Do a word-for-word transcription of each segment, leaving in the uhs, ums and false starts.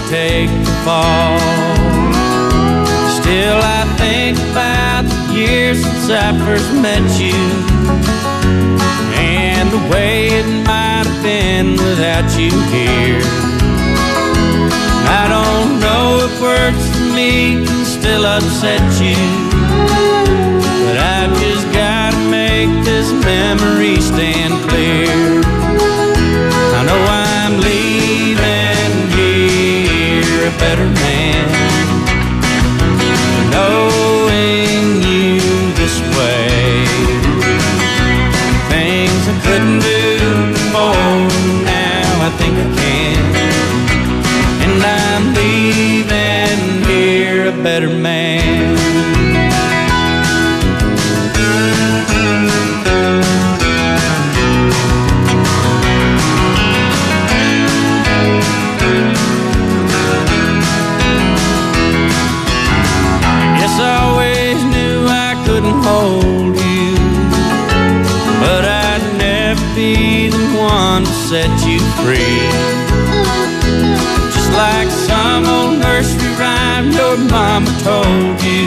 take the fall. Still I think about the years since I first met you, and the way it might have been without you here. I don't know if words for me can still upset you, but I've just gotta make this memory stand clear. I know I'm leaving here a better man, knowing you this way. Things I couldn't do before, now I think I can. And I'm leaving here a better man. Yes, I always knew I couldn't hold you, but I'd never be the one to set you free. Just like some old nursery rhyme your mama told you,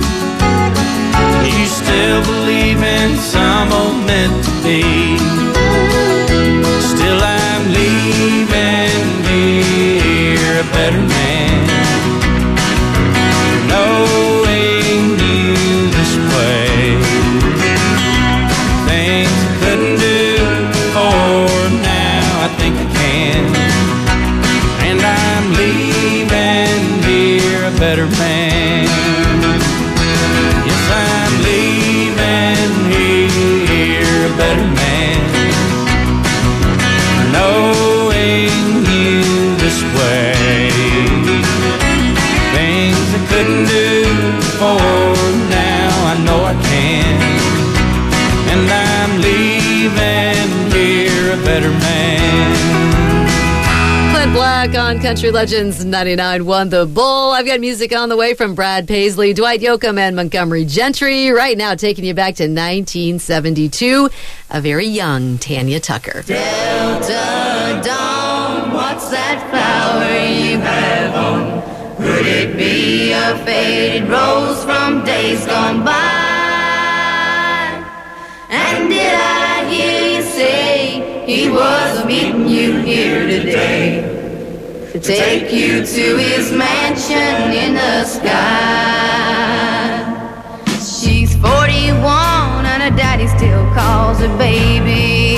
you still believe in some old meant to be. Still I'm leaving here a better man, knowing you this way. Things I couldn't do before, now I think I can. And I'm leaving here a better man. Yes, I'm leaving here a better man, knowing you this way. Things I couldn't do before, now I know I can. And I'm leaving here a better man. Clint Black on Country Legends ninety-nine point one The Bull. I've got music on the way from Brad Paisley, Dwight Yoakam, and Montgomery Gentry. Right now, taking you back to nineteen seventy-two, a very young Tanya Tucker. Delta Dawn, what's that flower you have on? Could it be a faded rose from days gone by? And did I hear you say he was meeting you here today to take you to his mansion in the sky? She's forty-one and her daddy still calls her baby.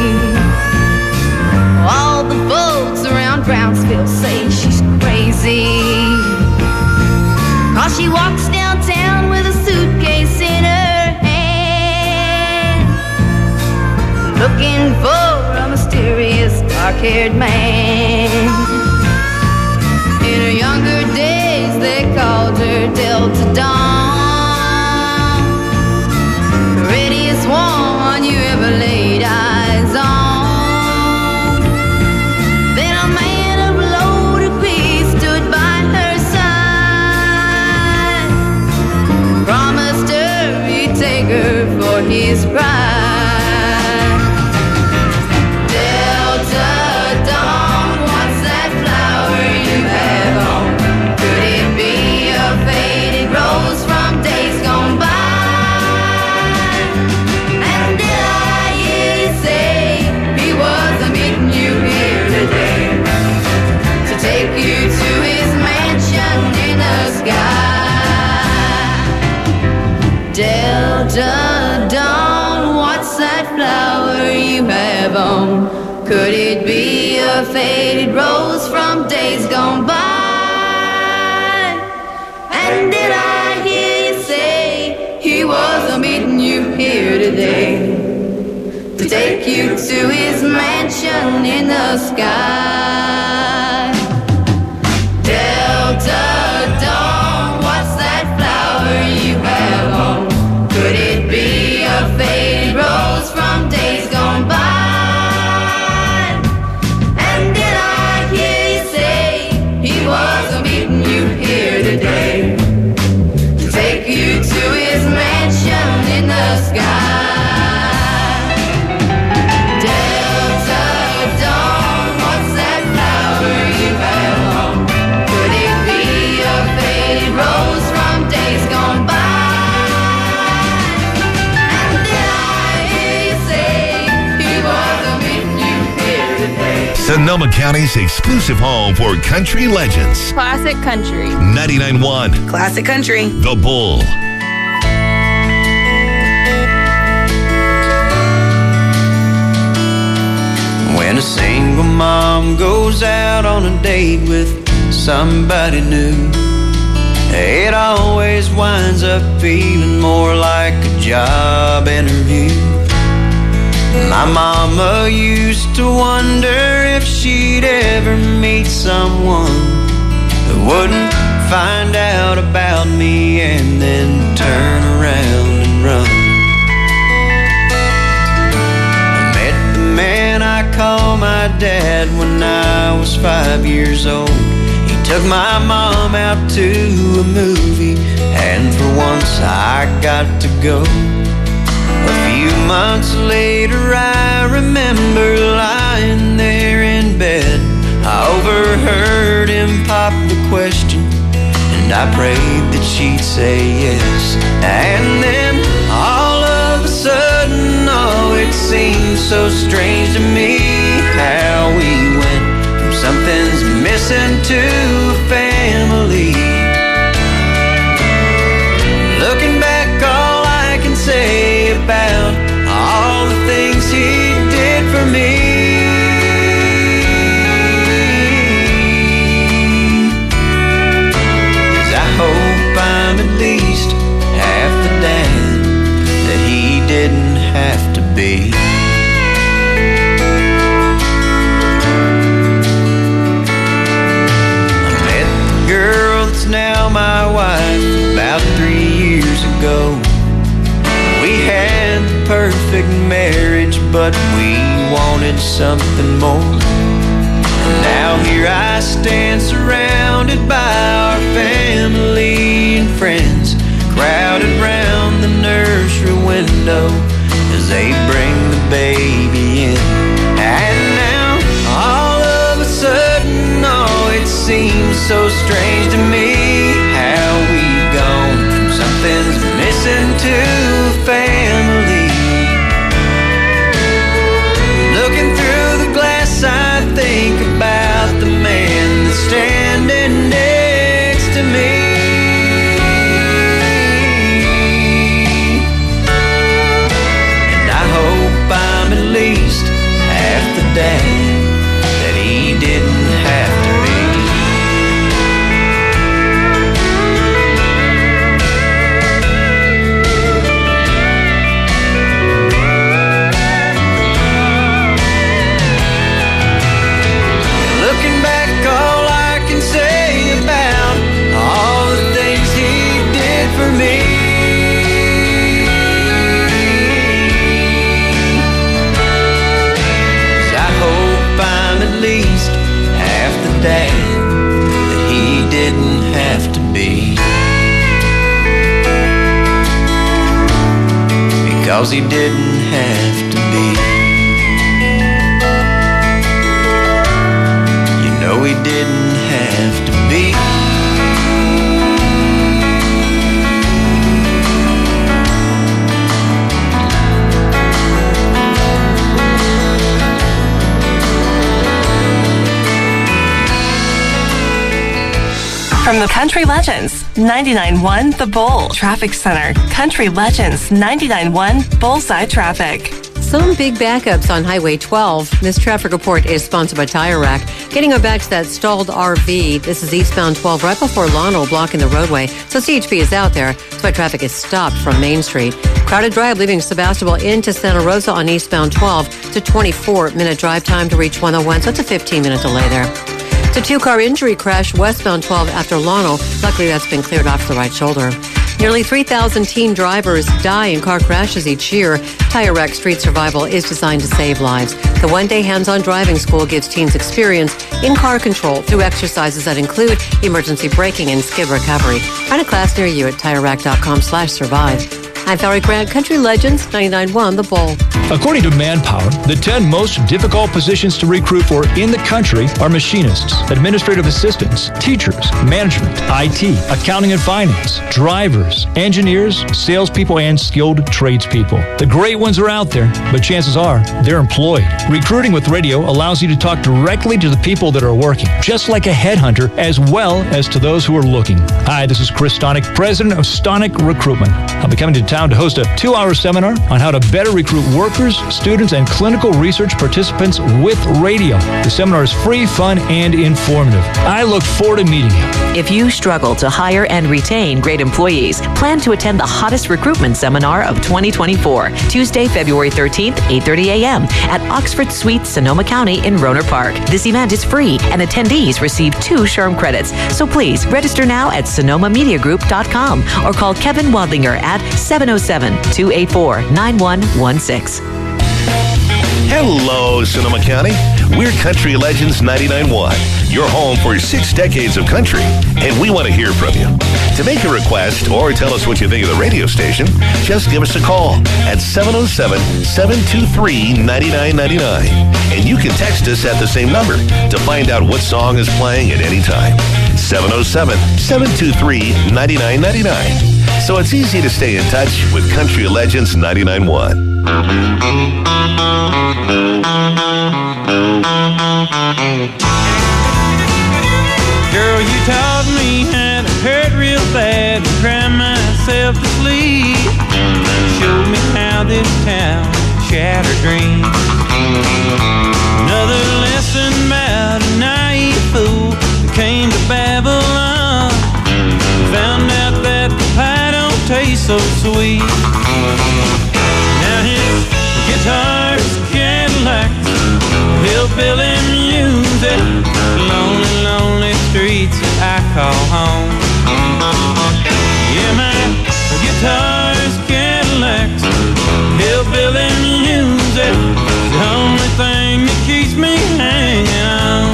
All the folks around Brownsville say she's crazy, 'cause she walks downtown with a suitcase in her hand, looking for a mysterious dark-haired man. In her younger days they called her Delta Dawn, the readiest one you ever laid eyes on. Then a man of loaded peace stood by her side, promised her he'd take her for his bride. Delta Dawn, what's that flower you have on? Could it be a faded rose from days gone by? And did I hear you say he was meeting you here today to take you to his mansion in the sky? Delta Dawn, what's that flower you have on? Could it be a faded rose from days gone by? And did I hear you say he was meeting you here today to take you to his mansion in the sky? Delta Dawn, what's that flower Sonoma County's exclusive home for country legends. Classic country. ninety-nine point one. Classic country. The Bull. When a single mom goes out on a date with somebody new, it always winds up feeling more like a job interview. My mama used to wonder if she'd ever meet someone who wouldn't find out about me and then turn around and run. I met the man I call my dad when I was five years old. He took my mom out to a movie, and for once I got to go. A few months later I remember lying there in bed. I overheard him pop the question, and I prayed that she'd say yes. And then all of a sudden, oh, it seemed so strange to me how we went from something's missing to a family. Looking back, all I can say about all the things he did for me is I hope I'm at least half the dad that he didn't have to be. I met the girl that's now my wife about three years ago. We had the perfect marriage, but we wanted something more. And now here I stand surrounded by our family and friends, crowded round the nursery window as they bring the baby in. And now all of a sudden, oh, it seems so strange to me how we've gone from something's missing to a family. Looking through the glass, I think about the man that's standing next to me. And I hope I'm at least half the dad that he didn't have to be. Looking back, all I can say about all the things he did for me is I hope I'm at least half the dad that he didn't have to be, because he didn't have to be. No, he didn't have to be. From the Country Legends, ninety-nine point one The Bull Traffic Center. Country Legends, ninety-nine point one Bullseye Traffic. Some big backups on Highway twelve. This traffic report is sponsored by Tire Rack. Getting back to that stalled R V. This is eastbound twelve right before Lionel, blocking the roadway. So C H P is out there. That's why traffic is stopped from Main Street. Crowded drive leaving Sebastopol into Santa Rosa on eastbound twelve. It's a twenty-four minute drive time to reach one oh one, so it's a fifteen minute delay there. It's a two-car injury crash westbound twelve after Lionel. Luckily, that's been cleared off the right shoulder. Nearly three thousand teen drivers die in car crashes each year. Tire Rack Street Survival is designed to save lives. The one-day hands-on driving school gives teens experience in car control through exercises that include emergency braking and skid recovery. Find a class near you at TireRack.com slash survive. I'm Valerie Grant, Country Legends, ninety-nine point one The Bull. According to Manpower, the ten most difficult positions to recruit for in the country are machinists, administrative assistants, teachers, management, I T, accounting and finance, drivers, engineers, salespeople, and skilled tradespeople. The great ones are out there, but chances are they're employed. Recruiting with radio allows you to talk directly to the people that are working, just like a headhunter, as well as to those who are looking. Hi, this is Chris Stonick, president of Stonick Recruitment. I'll be coming to town to host a two-hour seminar on how to better recruit workers, students, and clinical research participants with radio. The seminar is free, fun, and informative. I look forward to meeting you. If you struggle to hire and retain great employees, plan to attend the hottest recruitment seminar of twenty twenty-four, Tuesday, February thirteenth, eight thirty a.m. at Oxford Suite, Sonoma County in Rohnert Park. This event is free, and attendees receive two SHRM credits. So please register now at sonoma media group dot com or call Kevin Wadlinger at seven oh seven, two eight four, nine one one six. Hello, Sonoma County. We're Country Legends ninety-nine point one, your home for six decades of country, and we want to hear from you. To make a request or tell us what you think of the radio station, just give us a call at seven oh seven, seven two three, nine nine nine nine. And you can text us at the same number to find out what song is playing at any time. seven oh seven, seven two three, nine nine nine nine. So it's easy to stay in touch with Country Legends ninety-nine point one. Girl, you taught me how to hurt real bad and cry myself to sleep. Showed me how this town shattered dreams. Another lesson about a naive fool that came to Babylon. Found out that the pie don't taste so sweet. Now his guitar's Cadillacs, hillbilly music, lonely, lonely streets that I call home. Yeah, my guitar's Cadillacs, hillbilly music, the only thing that keeps me hanging on.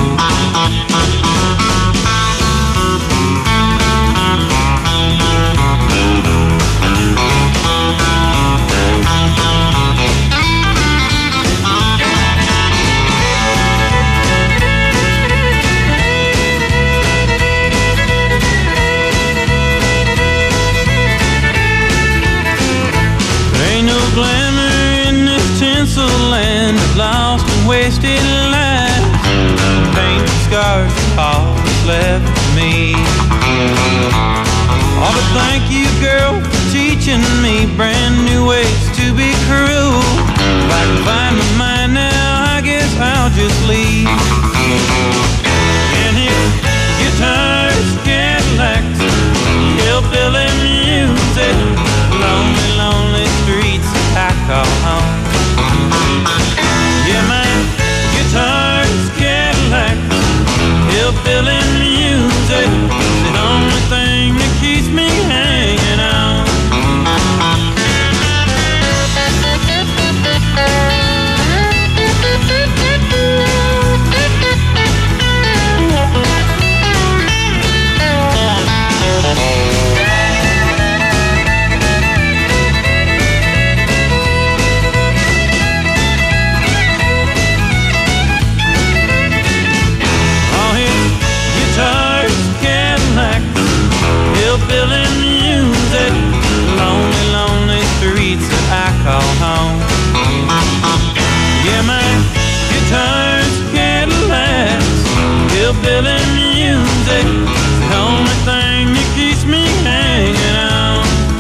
Land of lost and wasted lives, pain and scars, all that's left for me. Oh, but thank you, girl, for teaching me brand new ways to be cruel. If I can find my mind now, I guess I'll just leave. And his guitars, Cadillacs, hillbilly music, lonely, lonely streets I call home. Yeah, my guitar's Cadillacs, hillbilly music, the only thing that keeps me hanging on. Hillbilly music, lonely, lonely streets that I call home. Yeah, my guitar's Cadillacs, hillbilly music, the only thing that keeps me hanging on.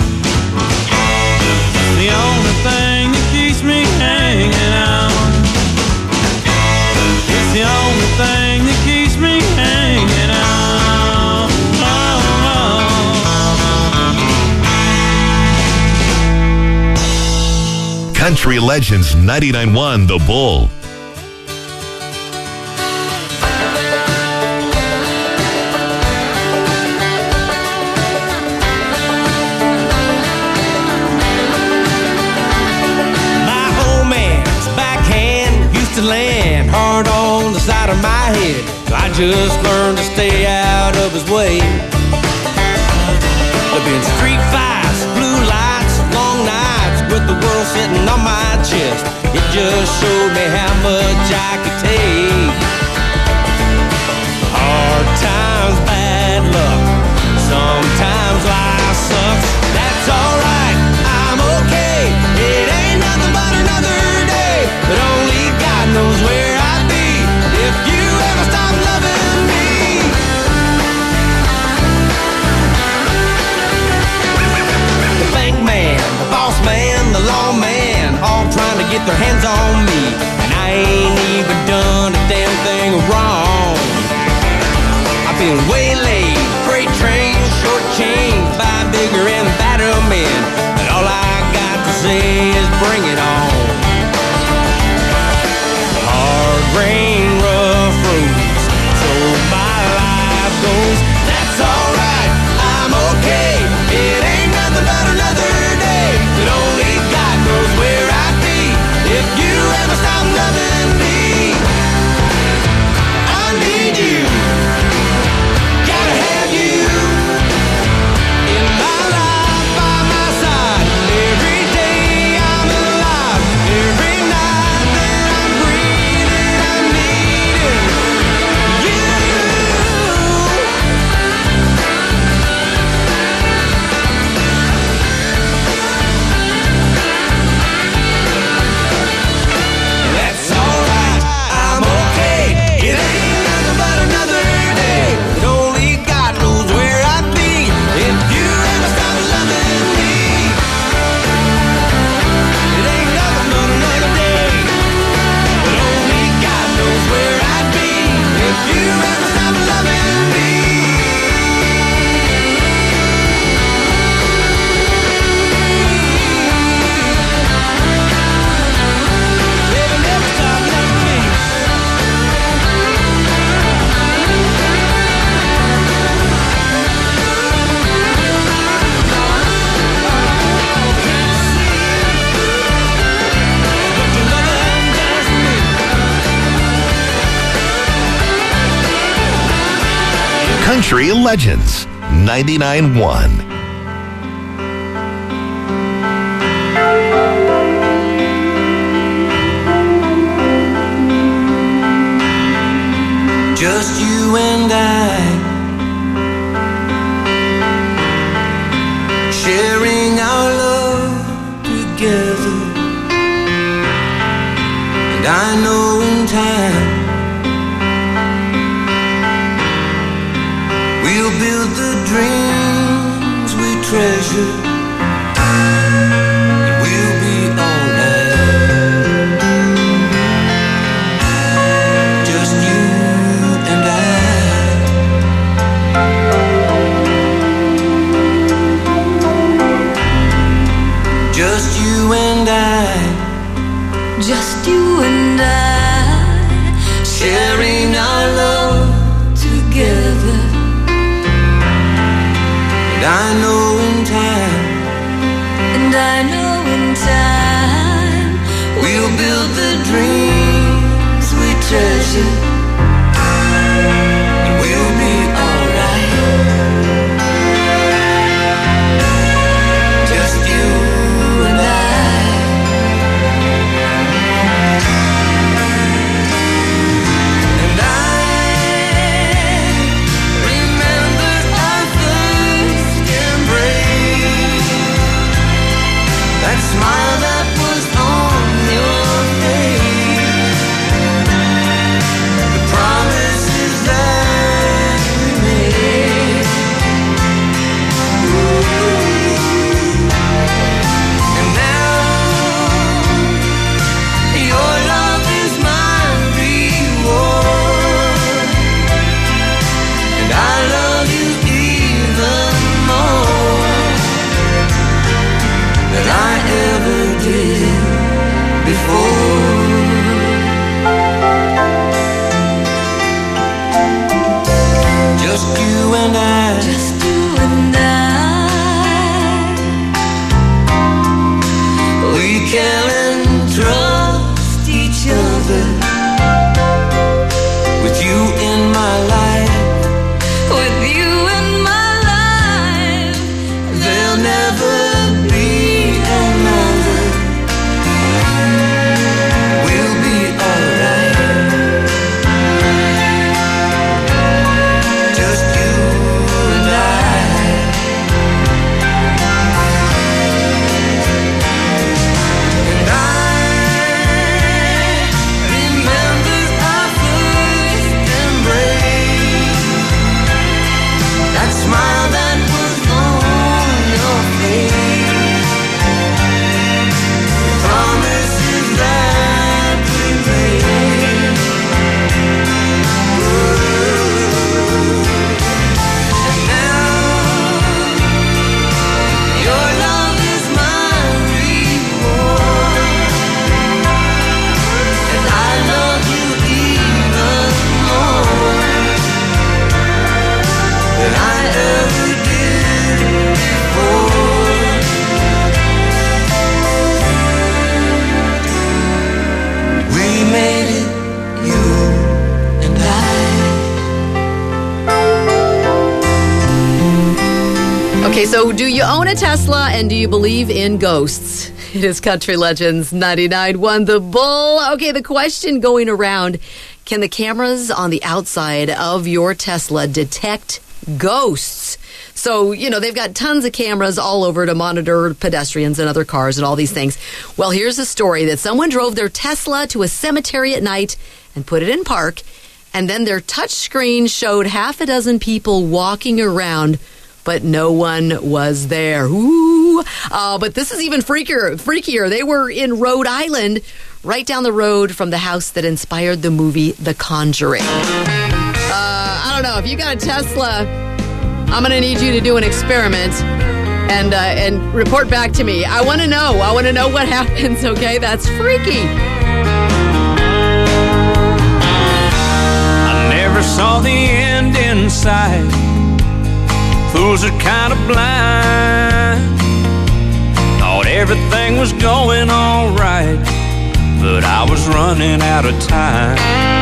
The only thing that keeps me hanging on. It's the only thing that keeps me hanging on. Country Legends ninety-nine point one The Bull. My old man's backhand used to land hard on the side of my head, so I just learned to stay out of his way. There've been street fights, blue lights, sitting on my chest. It just showed me how much I could take. Hard times, bad luck. Sometimes life sucks. That's alright, I'm okay. It ain't nothing but another day. But only God knows where I'd be if you ever stop loving me. The bank man, the boss man, the lawman, all trying to get their hands on me. And I ain't even done a damn thing wrong. I've been waylaid, freight trains, shortchanged by bigger and badder men. But all I got to say is bring it on. Hard rain, rough roads, so my life goes. That's alright, I'm okay. It ain't nothing but another day. But only God knows where I'd be if you ever stop loving me. I need you. Gotta have you in my life, by my side. Every day I'm alive. Every night that I'm breathing, I'm needing you. That's alright, I'm okay. It ain't nothing but another day. But only God knows where I'd be if you ever stop loving me. It ain't nothing but another day. But only God knows where I'd be if you ever stop loving me. Baby, never stop loving me. Country Legends ninety-nine point one. Just you and I, sharing our love together. And I know in time we'll build the dreams we treasure. And we'll be alright. Just you and I. Just you and I. Just you and I, Sharing our love together. And I know in time Okay, so do you own a Tesla and do you believe in ghosts? It is Country Legends ninety-nine point one The Bull. Okay, the question going around, can the cameras on the outside of your Tesla detect ghosts? So, you know, they've got tons of cameras all over to monitor pedestrians and other cars and all these things. Well, here's a story that someone drove their Tesla to a cemetery at night and put it in park, and then their touch screen showed half a dozen people walking around, but no one was there. Ooh. Uh, but this is even freakier, freakier. They were in Rhode Island, right down the road from the house that inspired the movie The Conjuring. Uh, I don't know. If you got a Tesla, I'm going to need you to do an experiment and uh, and report back to me. I want to know. I want to know what happens, okay? That's freaky. I never saw the end in sight. Fools are kind of blind. Thought everything was going all right, but I was running out of time.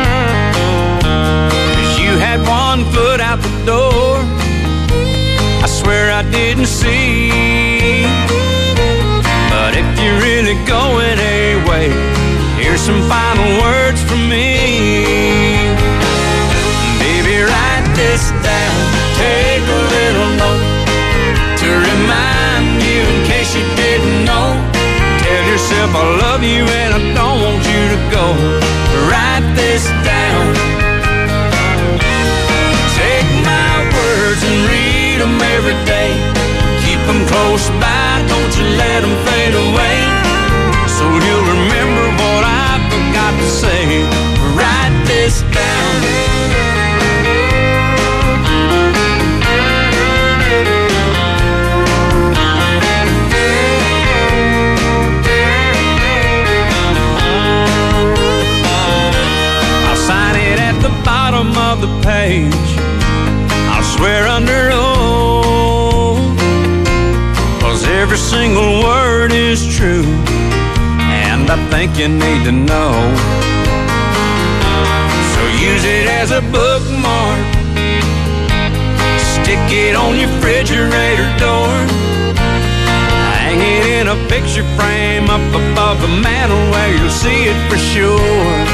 'Cause you had one foot out the door, I swear I didn't see. But if you're really going away, here's some final words from me. Baby, write this down, take a little note to remind you in case you didn't know. Tell yourself I love you and I don't want you to go. Write this down, take my words and read them every day. Keep them close by, don't you let them fade away. So you'll remember what I forgot to say. Write this down. Bottom of the page, I'll swear under oath, 'cause every single word is true, and I think you need to know. So use it as a bookmark, stick it on your refrigerator door, hang it in a picture frame up above the mantel where you'll see it for sure.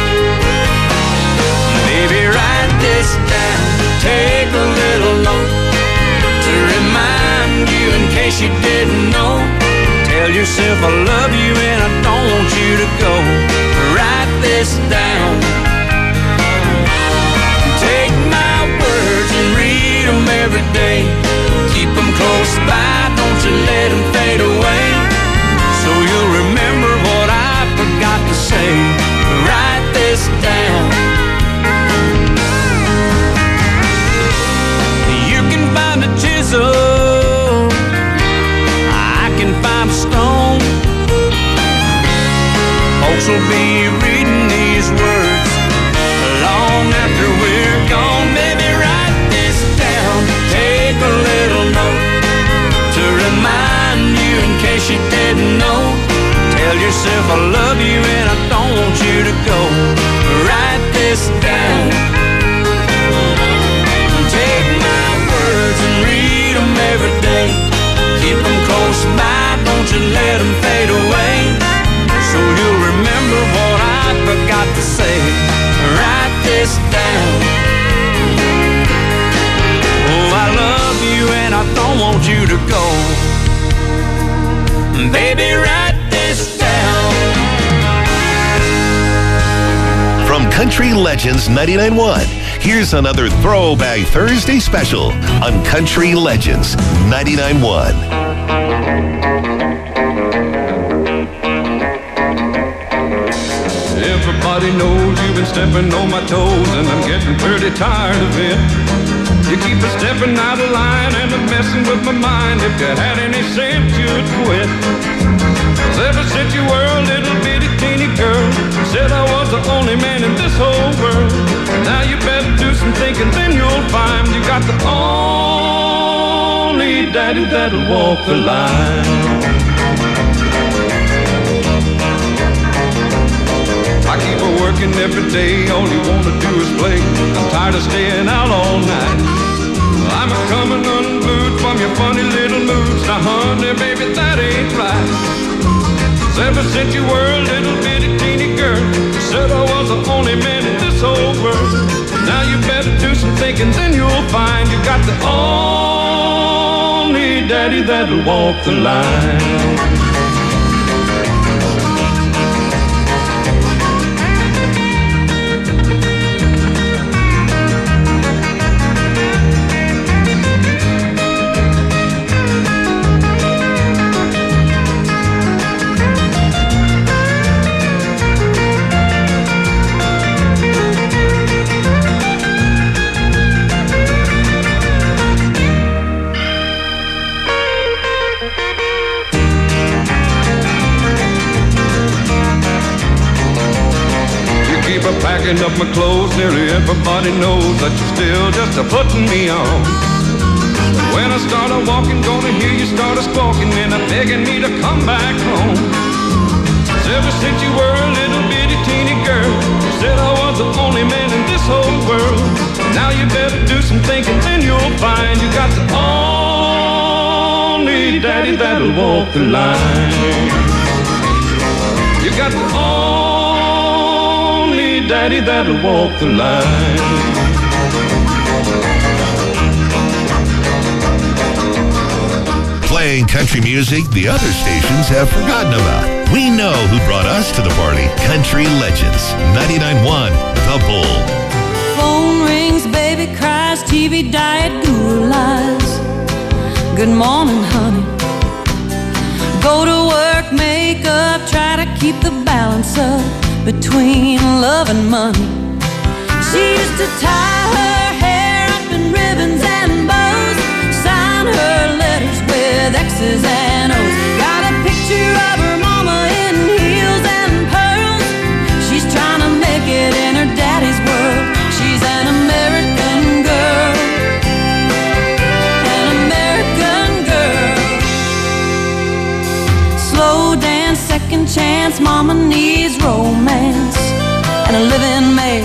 Baby, write this down, take a little note to remind you in case you didn't know. Tell yourself I love you and I don't want you to go. Write this down, take my words and read them every day. Keep them close by, don't you let them fade away. So you'll remember what I forgot to say. Write this down. Find a chisel, I can find a stone. Folks will be reading these words long after we're gone. Baby, write this down, take a little note to remind you in case you didn't know. Tell yourself I love you and I don't want you to go. Write this down, take my words and read them every day. Keep them close by, don't you let them fade away. So you'll remember what I forgot to say. Write this down. Oh, I love you and I don't want you to go. Baby, write this down. From Country Legends ninety-nine point one, here's another Throwback Thursday special on Country Legends ninety-nine point one. Everybody knows you've been stepping on my toes, and I'm getting pretty tired of it. You keep a stepping out of line and a messing with my mind. If you had any sense, you'd quit. 'Cause ever since you were a little bitty teeny girl, you said I was the only man in this whole world. Now you better do some thinking, then you'll find you got the only daddy that'll walk the line. I keep her working every day, all you wanna do is play. I'm tired of staying out all night. I'm a coming unglued from your funny little moods. Now, honey, baby, that ain't right. 'Cause ever since you were a little bitty teeny girl, you said I was the only man in this whole world. Now you better do some thinking, then you'll find you got the only daddy that'll walk the line. Packing up my clothes, nearly everybody knows that you're still just a putting me on. When I start a walking, gonna hear you start a squawking and a begging me to come back home. 'Cause ever since you were a little bitty teeny girl, you said I was the only man in this whole world. Now you better do some thinking, then you'll find you got the only daddy that'll walk the line. You got the only daddy that'll walk the line. Playing country music the other stations have forgotten about. We know who brought us to the party. Country Legends, ninety-nine point one The Bull. Phone rings, baby cries, T V diet, guru lies. Good morning, honey. Go to work, make up, try to keep the balance up between love and money. She used to tie her hair up in ribbons and bows, sign her letters with X's and O's. Got a picture of her mama in heels and pearls. She's trying to make it in her daddy's world. She's an American girl, an American girl. Slow dance, second chance, mama needs romance and a living maid.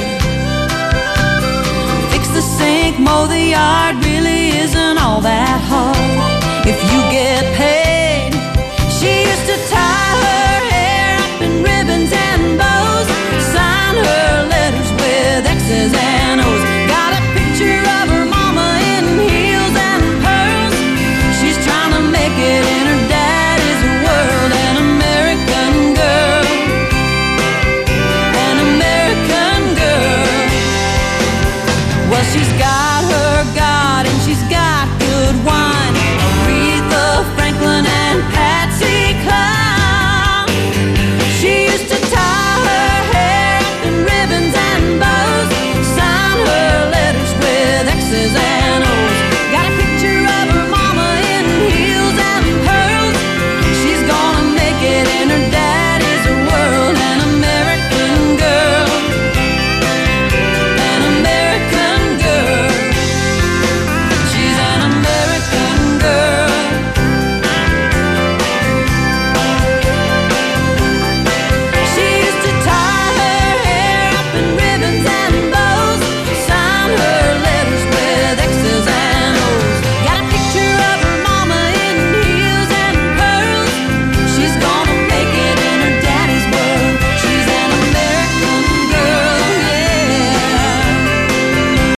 Fix the sink, mow the yard, really isn't all that hard if you get paid. She used to tie her hair up in ribbons and bows, sign her letters with X's and O's. Got a picture of her mama in heels and pearls. She's trying to make it in her daddy's world. An American girl, an American girl. Well, she's got